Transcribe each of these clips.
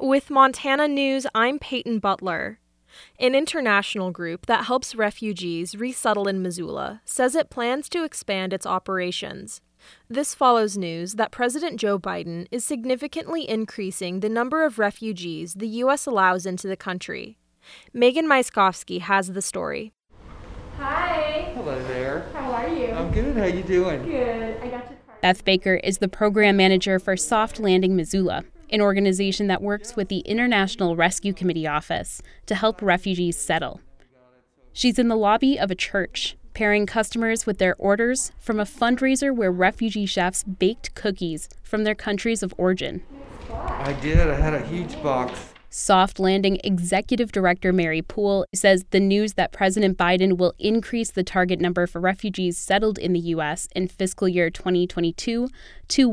With Montana News, I'm Peyton Butler. An international group that helps refugees resettle in Missoula says it plans to expand its operations. This follows news that President Joe Biden is significantly increasing the number of refugees the U.S. allows into the country. Megan Myskowski has the story. Hi. Hello there. How are you? I'm good. How you doing? Good. I got your card. Beth Baker is the program manager for Soft Landing Missoula, an organization that works with the International Rescue Committee office to help refugees settle. She's in the lobby of a church, pairing customers with their orders from a fundraiser where refugee chefs baked cookies from their countries of origin. I did. I had a huge box. Soft Landing Executive Director Mary Poole says the news that President Biden will increase the target number for refugees settled in the U.S. in fiscal year 2022 to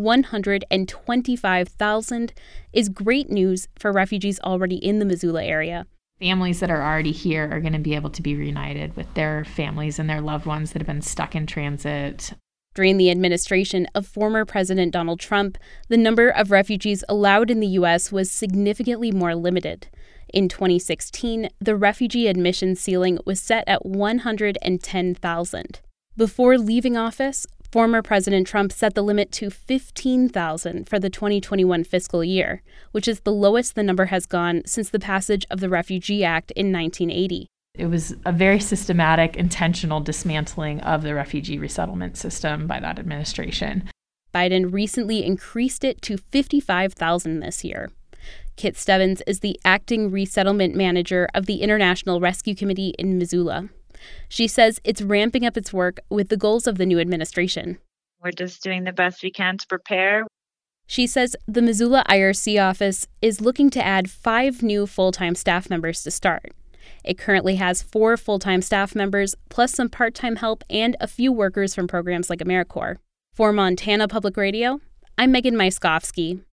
125,000 is great news for refugees already in the Missoula area. Families that are already here are going to be able to be reunited with their families and their loved ones that have been stuck in transit. During the administration of former President Donald Trump, the number of refugees allowed in the U.S. was significantly more limited. In 2016, the refugee admission ceiling was set at 110,000. Before leaving office, former President Trump set the limit to 15,000 for the 2021 fiscal year, which is the lowest the number has gone since the passage of the Refugee Act in 1980. It was a very systematic, intentional dismantling of the refugee resettlement system by that administration. Biden recently increased it to 55,000 this year. Kit Stebbins is the acting resettlement manager of the International Rescue Committee in Missoula. She says it's ramping up its work with the goals of the new administration. We're just doing the best we can to prepare. She says the Missoula IRC office is looking to add 5 new full-time staff members to start. It currently has 4 full-time staff members, plus some part-time help and a few workers from programs like AmeriCorps. For Montana Public Radio, I'm Megan Myskowski.